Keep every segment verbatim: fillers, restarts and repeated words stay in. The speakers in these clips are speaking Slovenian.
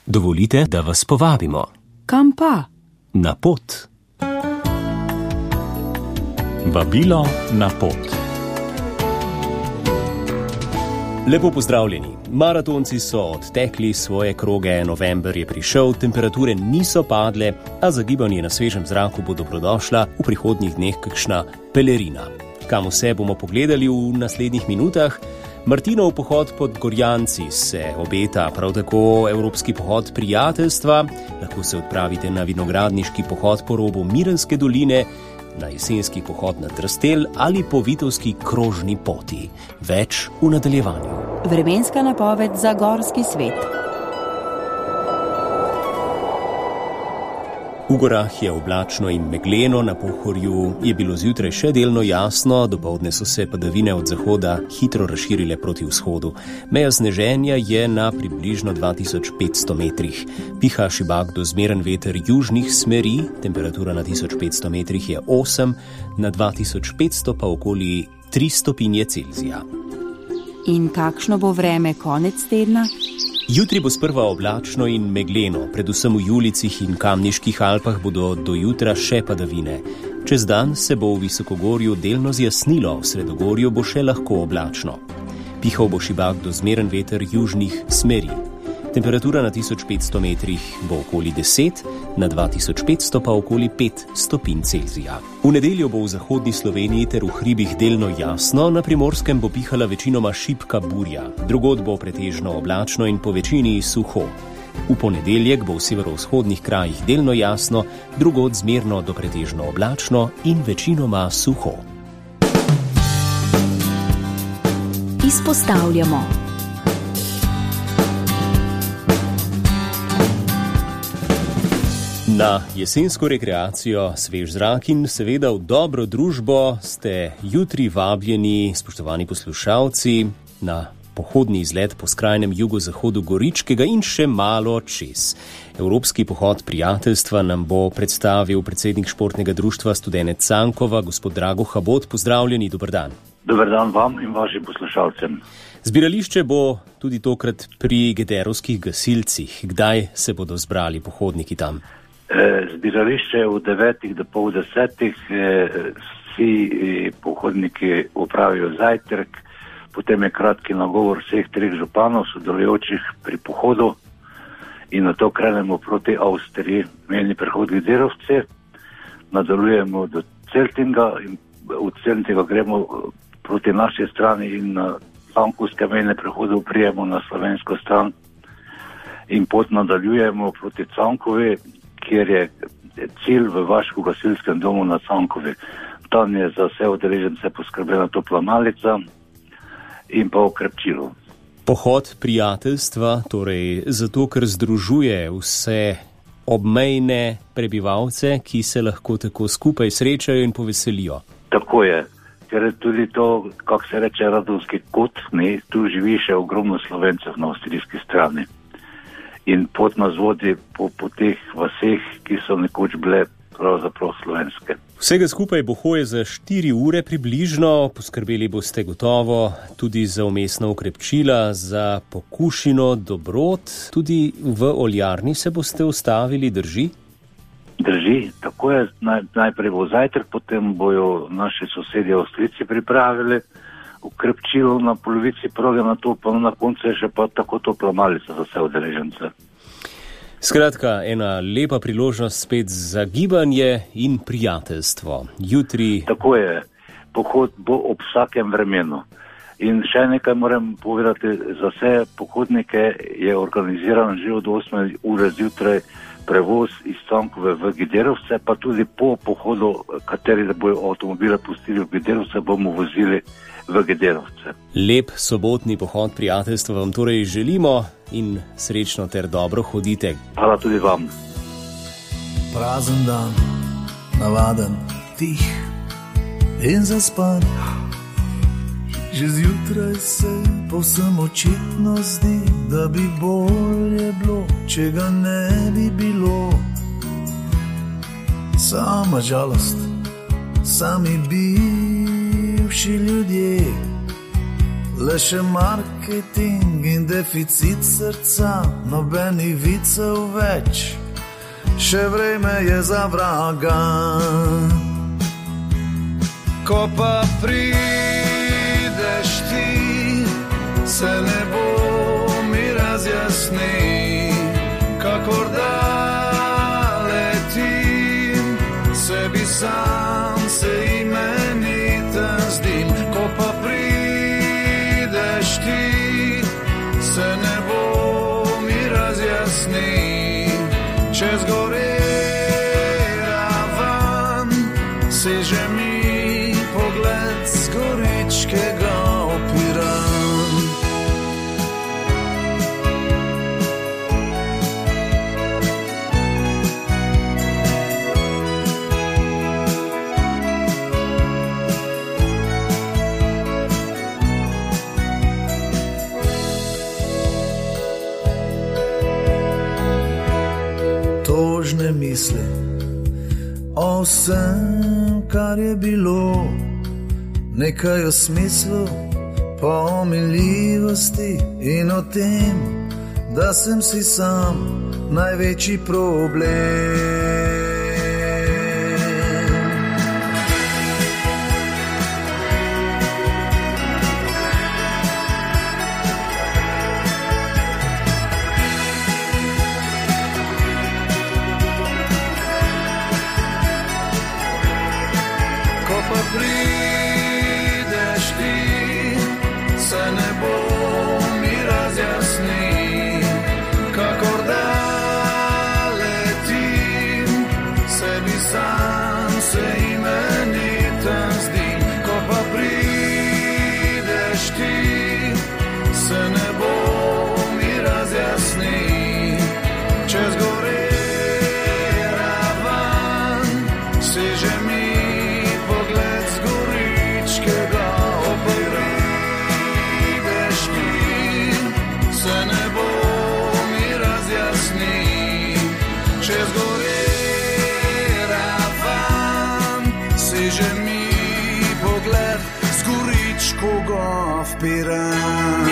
Dovolite, da vas povabimo. Kam pa? Na pot. Vabilo na pot. Lepo pozdravljeni. Maratonci so odtekli svoje kroge, november je prišel, temperature niso padle, a za gibanje na svežem zraku bo dobrodošla v prihodnjih dneh kakšna pelerina. Kam vse bomo pogledali v naslednjih minutah? Martinov pohod pod Gorjanci se obeta, prav tako evropski pohod prijateljstva, lahko se odpravite na vinogradniški pohod po robu Mirenske doline, na jesenski pohod na Trstelj ali po Vitovski krožni poti. Več v nadaljevanju. Vremenska napoved za gorski svet. V gorah je oblačno in megleno, na Pohorju je bilo zjutraj še delno jasno, dopoldne so se padavine od zahoda hitro razširile proti vzhodu. Meja sneženja je na približno dva tisoč petsto metrih. Piha šibak do zmeren veter južnih smeri, temperatura na tisoč petsto metrih je osem, na dva tisoč petsto pa okoli tri stopinje Celzija. In kakšno bo vreme konec tedna? Jutri bo sprva oblačno in megleno, predvsem v Julicih in Kamniških Alpah bodo do jutra še padavine. Čez dan se bo v visokogorju delno zjasnilo, v sredogorju bo še lahko oblačno. Pihal bo šibak do zmeren veter južnih smeri. Temperatura na tisoč petsto metrih bo okoli deset, na dva tisoč petsto pa okoli pet stopinj Celzija. V nedeljo bo v zahodni Sloveniji ter v hribih delno jasno, na Primorskem bo pihala večinoma šibka burja, drugod bo pretežno oblačno in po večini suho. V ponedeljek bo v severovzhodnih krajih delno jasno, drugod zmerno do pretežno oblačno in večinoma suho. Izpostavljamo. Na jesensko rekreacijo, svež zrak in seveda v dobro družbo ste jutri vabljeni, spoštovani poslušalci, na pohodni izlet po skrajnem jugozahodu Goričkega in še malo čez. Evropski pohod prijateljstva nam bo predstavil predsednik športnega društva Studenec Cankova, gospod Drago Habot. Pozdravljeni, dober dan. Dober dan vam in vašim poslušalcem. Zbirališče bo tudi tokrat pri Gederovskih gasilcih. Kdaj se bodo zbrali pohodniki tam? Zbirališče v devetih do pol desetih, vsi pohodniki opravijo zajtrk, potem je kratki nagovor vseh treh županov sodelujočih pri pohodu in na to krenemo proti Avstriji, mejni prehod Gederovce, nadaljujemo do Celtinga in od Celtinga gremo proti naši strani in na Cankovske mejne prehode prijemo na slovensko stran in pot nadaljujemo proti Cankovi, kjer je cilj v Vaško gasilskem domu na Cankovi. Tam je za vse udeležence poskrbljena topla malica in pa okrepčilo. Pohod prijateljstva, torej zato, ker združuje vse obmejne prebivalce, ki se lahko tako skupaj srečajo in poveselijo. Tako je, ker je tudi to, kako se reče, Radovski kot, ne, tu živi še ogromno Slovencev na avstrijski strani. In pot nas vodi po, po teh vaseh, ki so nekoč bile pravzaprav slovenske. Vsega skupaj bo hoje za štiri ure približno, poskrbeli boste gotovo tudi za vmesna okrepčila, za pokušino dobrot, tudi v oljarni se boste ustavili, drži? Drži, tako je, naj, najprej bo zajtrk, potem bojo naši sosedje Avstrijci pripravili ukrepčilo na polovici proge, na to pa na koncu je še pa tako topla malica za vse udeležence. Skratka, ena lepa priložnost spet za gibanje in prijateljstvo. Jutri... Tako je, pohod bo ob vsakem vremenu. In še nekaj moram povedati, za vse pohodnike je organiziran že od osme ure zjutraj prevoz iz Cankove v Gederovce, pa tudi po pohodu, kateri da bojo avtomobile pustili v Gederovce, bomo vozili v Gederovce. Lep sobotni pohod prijateljstva vam torej želimo in srečno ter dobro hodite. Hvala tudi vam. Prazen dan, navaden, tih in zaspan. Že zjutraj se povsem očitno zdi, da bi bolje bilo, če ga ne bi bilo. Sama žalost, sami bivši ljudje, le še marketing in deficit srca, nobenih vicev več, še vreme je za vraga. Ko pa prideš ti, se nebo mi razjasni, kakor da letim, sebi sam se imeniten zdim. Ko pa prideš ti, se nebo mi razjasni, čez gore ravan, seže mi pogled z goričkega opiran. Tožne misli o vsem, kar je bilo, nekaj o smislu, po omiljivosti in o tem, da sem si sam največji problem. Prideš ti, se nebo mi razjasni, kakor da letim, sebi sam se imeniten zdim. Ko pa prideš ti, se nebo mi razjasni, čez gore ravan, seže mi koga vpiram,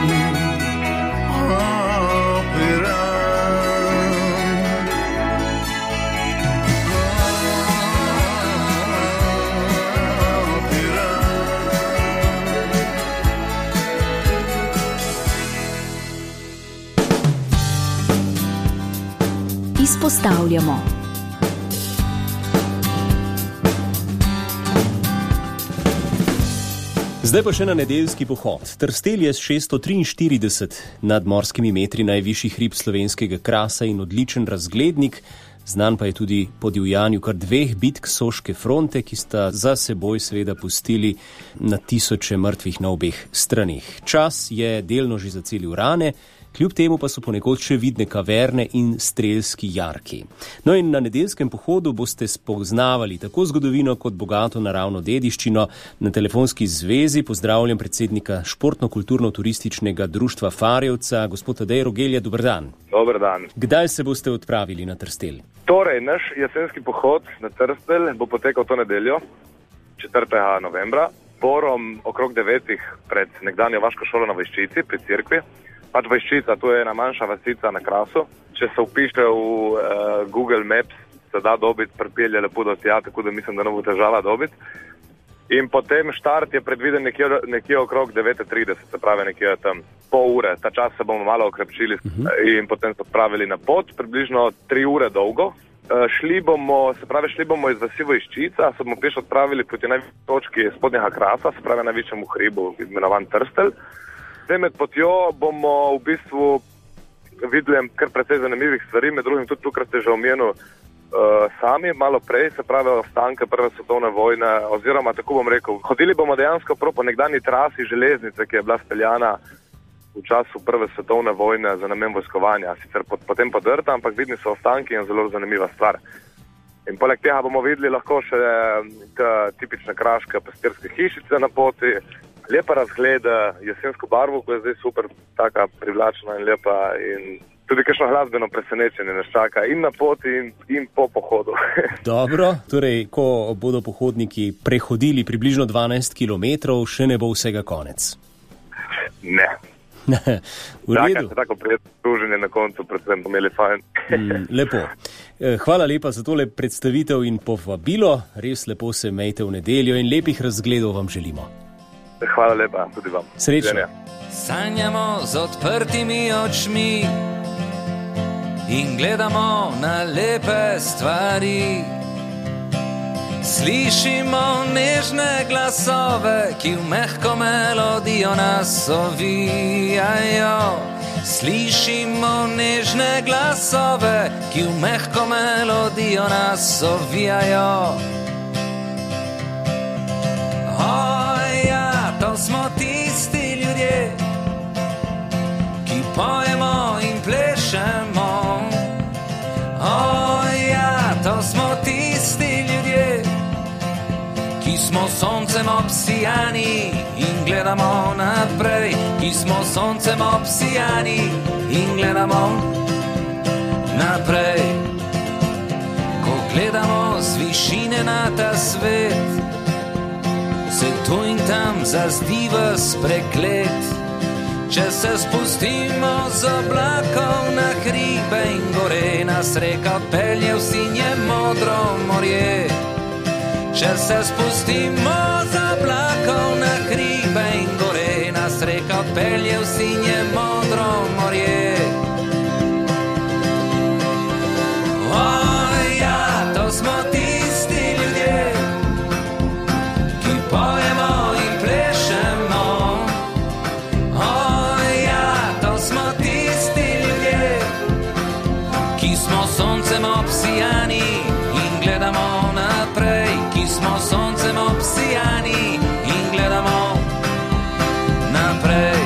Izpostavljamo. Zdaj pa še na nedeljski pohod. Trstelj je s šeststo triinštirideset nadmorskimi metri najvišji hrib slovenskega krasa in odličen razglednik, znan pa je tudi po divjanju kar dveh bitk Soške fronte, ki sta za seboj seveda pustili na tisoče mrtvih na obeh straneh. Čas je delno že zacelil rane, kljub temu pa so ponekod še vidne kaverne in strelski jarki. No in na nedeljskem pohodu boste spoznavali tako zgodovino kot bogato naravno dediščino. Na telefonski zvezi pozdravljam predsednika Športno-kulturno-turističnega društva Farjevca, gospod Tadej Rogelja. Dober dan. Dober dan. Kdaj se boste odpravili na Trstelj? Torej, naš jesenski pohod na Trstelj bo potekal to nedeljo, četrtega novembra, borom okrog devetih pred nekdanjo vaško šolo na Vojščici pri cerkvi. Pač Vojščica, to je ena manjša vasica na Krasu. Če se vpiše v uh, Google Maps, se da dobiti, pripelje lepo do tja, tako da mislim, da ne bo težava dobiti. In potem štart je predviden nekje, nekje okrog devet trideset, se pravi nekje tam pol ure. Ta čas se bomo malo okrepčili uh-huh. in potem se odpravili na pot, približno tri ure dolgo. Uh, šli bomo, se pravi, šli bomo iz vasi Vojščica, se bomo peš odpravili proti najvišji točki spodnjega Krasa, se pravi najvišjemu hribu, imenovan Trstelj. Zdaj med potjo bomo v bistvu videli kar precej zanimivih stvari, med drugim tudi tukaj ste že omenili uh, sami, malo prej, se pravi ostanke prve svetovne vojne, oziroma tako bom rekel, hodili bomo dejansko prav po nekdanji trasi železnice, ki je bila speljana v času prve svetovne vojne za namen vojskovanja, sicer pot, potem podrta, ampak vidni so ostanki in zelo zanimiva stvar. In poleg tega bomo videli lahko še tipične kraške pastirske hišice na poti, lepa razgleda, jesensko barvo, ko je zdaj super, taka privlačna in lepa in tudi kakšno glasbeno presenečenje nas čaka in na poti in, in po pohodu. Dobro, torej, ko bodo pohodniki prehodili približno dvanajst kilometrov, še ne bo vsega konec. Ne. V redu. Tako, tako prijetno druženje na koncu, predvsem bomo imeli fajn. mm, lepo. Hvala lepa za tole predstavitev in povabilo. Res lepo se imejte v nedeljo in lepih razgledov vam želimo. Hvala lepa, tudi vam. Srečno. Sanjamo z odprtimi očmi in gledamo na lepe stvari. Slišimo nežne glasove, ki v mehko melodijo nas ovijajo. Slišimo nežne glasove, ki v mehko melodijo nas ovijajo. O ja, to smo tisti ljudje, ki pojemo in plešemo. O ja, to smo tisti ljudje, ki smo soncem obsijani in gledamo naprej, ki smo soncem obsijani in gledamo naprej. Ko gledamo z višine na ta svet, se tu in tam zazdi ves preklet. Če se spustimo z oblakov na hribe in gore, nas reka pelje v sinje modro morje. Če se spustimo z oblakov na hribe in gore, nas reka pelje v sinje modro morje. O ja, to smo tisti ljudje, ki pojemo in plešemo. O ja, to smo tisti ljudje, ki smo soncem obsijani in gledamo naprej. Ki smo soncem obsijani in gledamo naprej.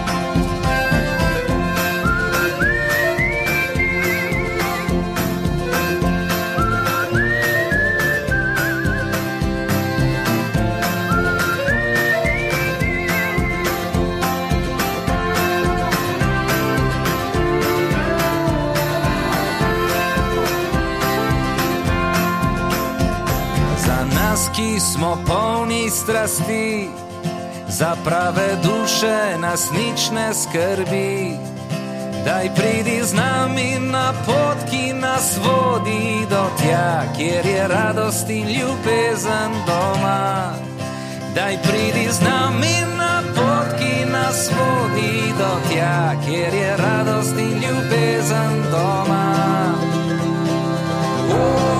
Ki smo polni strasti, za prave duše nas nič ne skrbi. Daj pridi z nami na pot, ki nas vodi do tja, kjer je radost in ljubezen doma. Daj pridi z nami na pot, ki nas vodi do tja, kjer je radost in ljubezen doma. Oh,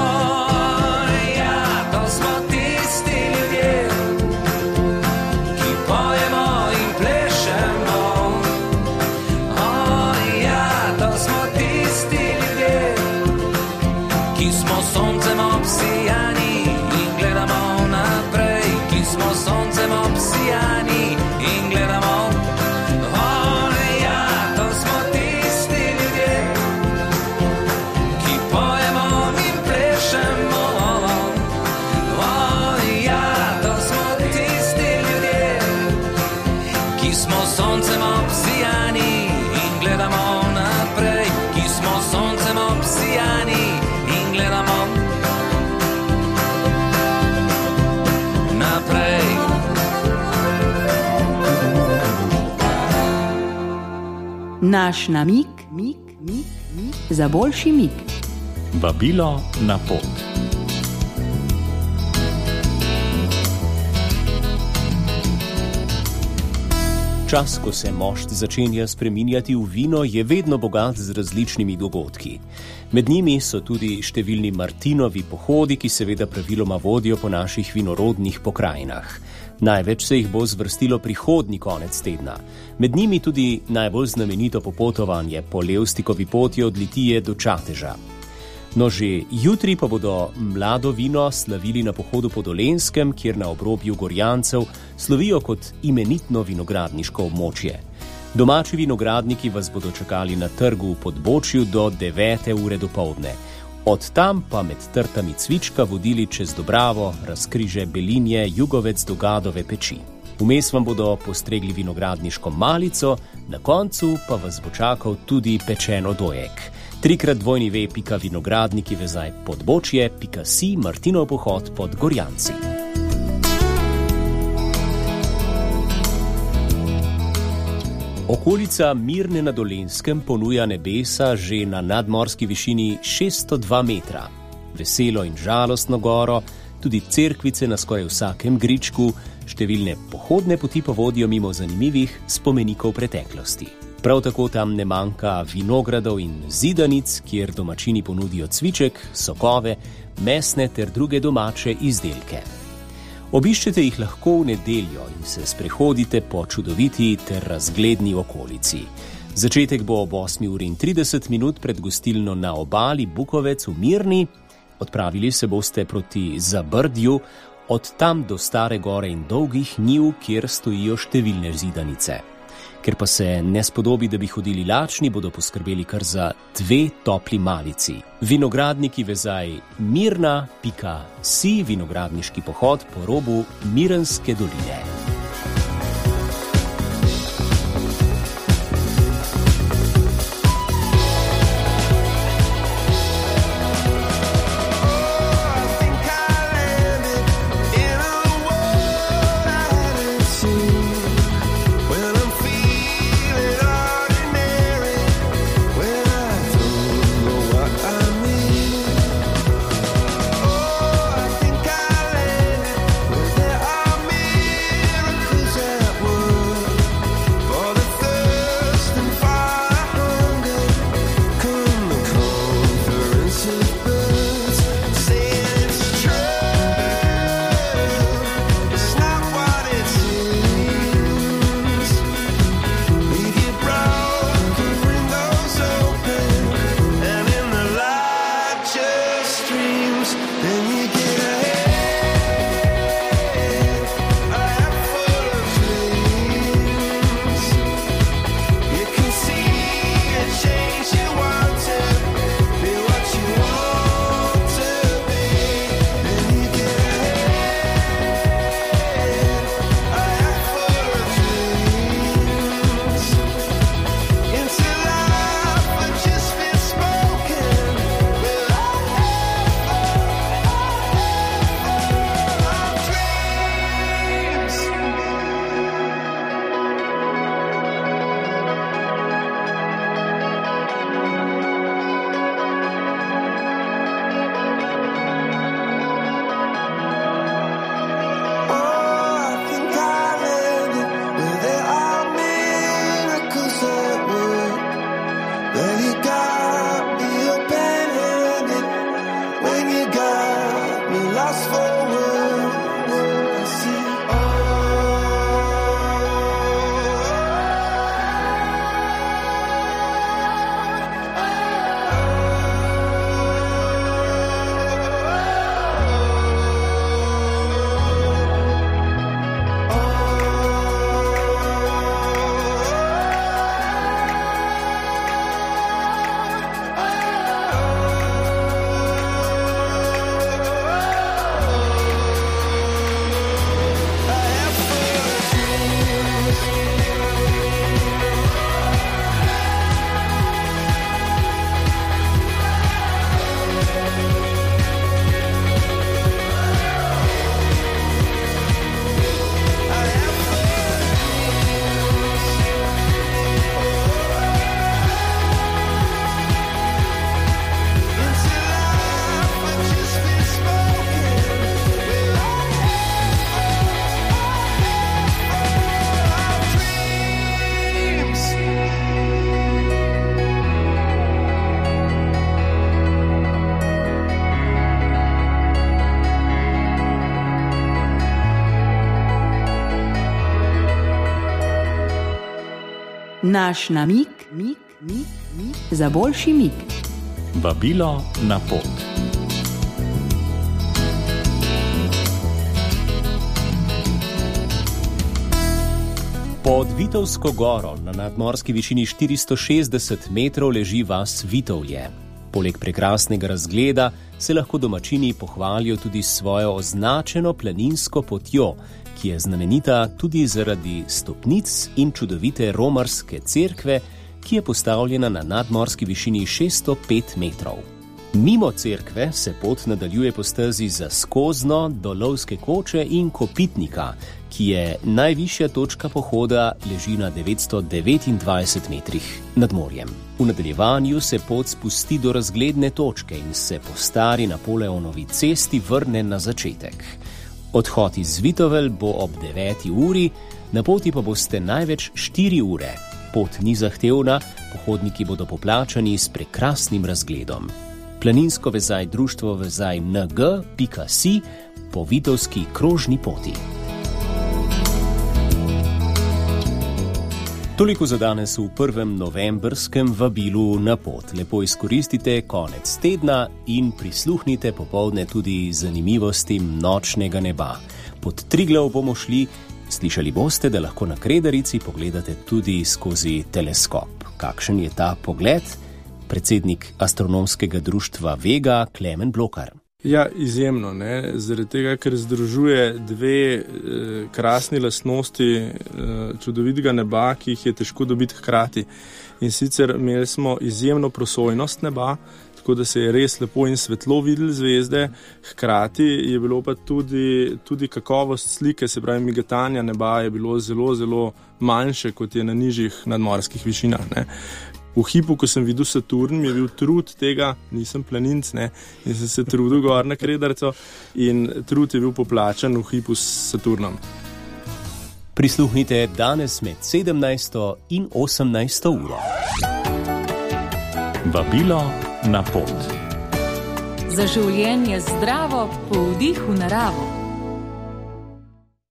soncem obsijani in gledamo naprej, ki smo soncem obsijani in gledamo. O ja, to smo tisti ljudje, ki pojemo in plešemo. O ja, to smo tisti ljudje, ki smo soncem obsijani in gledamo naprej, ki smo soncem obsijani in gledamo naprej. Naš namig, mig, mig, mig, za boljši mig. Vabilo na pot. Čas, ko se mošt začenja spreminjati v vino, je vedno bogat z različnimi dogodki. Med njimi so tudi številni Martinovi pohodi, ki seveda praviloma vodijo po naših vinorodnih pokrajinah. Največ se jih bo zvrstilo prihodnji konec tedna. Med njimi tudi najbolj znamenito popotovanje po Levstikovi poti od Litije do Čateža. No, že jutri pa bodo mlado vino slavili na pohodu po Dolenjskem, kjer na obrobju Gorjancev slovijo kot imenitno vinogradniško območje. Domači vinogradniki vas bodo čakali na trgu v Podbočju do devete ure dopoldne. Od tam pa med trtami cvička vodili čez Dobravo, Razkriže, Belinje, Jugovec do Gadove peči. Vmes vam bodo postregli vinogradniško malico, na koncu pa vas bo čakal tudi pečeno dojek. Trikrat dvojni ve pika vinogradniki vezaj Podbočje, pika si Martinov pohod pod Gorjanci. Okolica Mirne na Dolenjskem ponuja nebesa že na nadmorski višini šeststo dva metra. Veselo in žalostno goro, tudi cerkvice na skoraj vsakem gričku, številne pohodne poti pa vodijo mimo zanimivih spomenikov preteklosti. Prav tako tam ne manjka vinogradov in zidanic, kjer domačini ponudijo cviček, sokove, mesne ter druge domače izdelke. Obiščete jih lahko v nedeljo in se sprehodite po čudoviti ter razgledni okolici. Začetek bo ob osmi uri in trideset minut pred gostilno na obali Bukovec v Mirni. Odpravili se boste proti Zabrdju, od tam do Stare gore in dolgih njiv, kjer stojijo številne zidanice. Ker pa se ne spodobi, da bi hodili lačni, bodo poskrbeli kar za dve topli malici. Vinogradniki vezaj mirna pika si, vinogradniški pohod po robu Mirenske doline. Naš namig, mig, mig, mig, za boljši mig. Vabilo na pot. Pod Vitovsko goro na nadmorski višini štiristo šestdeset metrov leži vas Vitovlje. Poleg prekrasnega razgleda se lahko domačini pohvalijo tudi s svojo označeno planinsko potjo, ki je znamenita tudi zaradi stopnic in čudovite romarske cerkve, ki je postavljena na nadmorski višini šeststo pet metrov. Mimo cerkve se pot nadaljuje po stezi za Skozno do Lovske koče in Kopitnika, ki je najvišja točka pohoda, leži na devetsto devetindvajset metrih nad morjem. V nadaljevanju se pot spusti do razgledne točke in se po stari Napoleonovi cesti vrne na začetek. Odhod iz Vitovelj bo ob deveti uri, na poti pa boste največ štiri ure. Pot ni zahtevna, pohodniki bodo poplačani s prekrasnim razgledom. Planinsko vezaj društvo vezaj en ge pika si po Vitovski krožni poti. Toliko za danes v prvem novembrskem vabilu na pot. Lepo izkoristite konec tedna in prisluhnite popoldne tudi zanimivostim nočnega neba. Pod Triglav bomo šli, slišali boste, da lahko na Kredarici pogledate tudi skozi teleskop. Kakšen je ta pogled? Predsednik astronomskega društva Vega, Klemen Blokar. Ja, izjemno, ne, zaradi tega, ker združuje dve eh, krasni lastnosti eh, čudovitega neba, ki jih je težko dobiti hkrati. In sicer imeli smo izjemno prosojnost neba, tako da se je res lepo in svetlo videli zvezde, hkrati je bilo pa tudi, tudi kakovost slike, se pravi migatanja neba je bilo zelo, zelo manjše, kot je na nižjih nadmorskih višinah, ne. V hipu, ko sem videl Saturn, mi je bil trud tega, nisem planinc, ne, in sem se trudil gor na Kredarico in trud je bil poplačan v hipu s Saturnom. Prisluhnite danes med sedemnajsto in osemnajsto uro. Vabilo na pot. Za življenje zdravo, po vdihu naravo.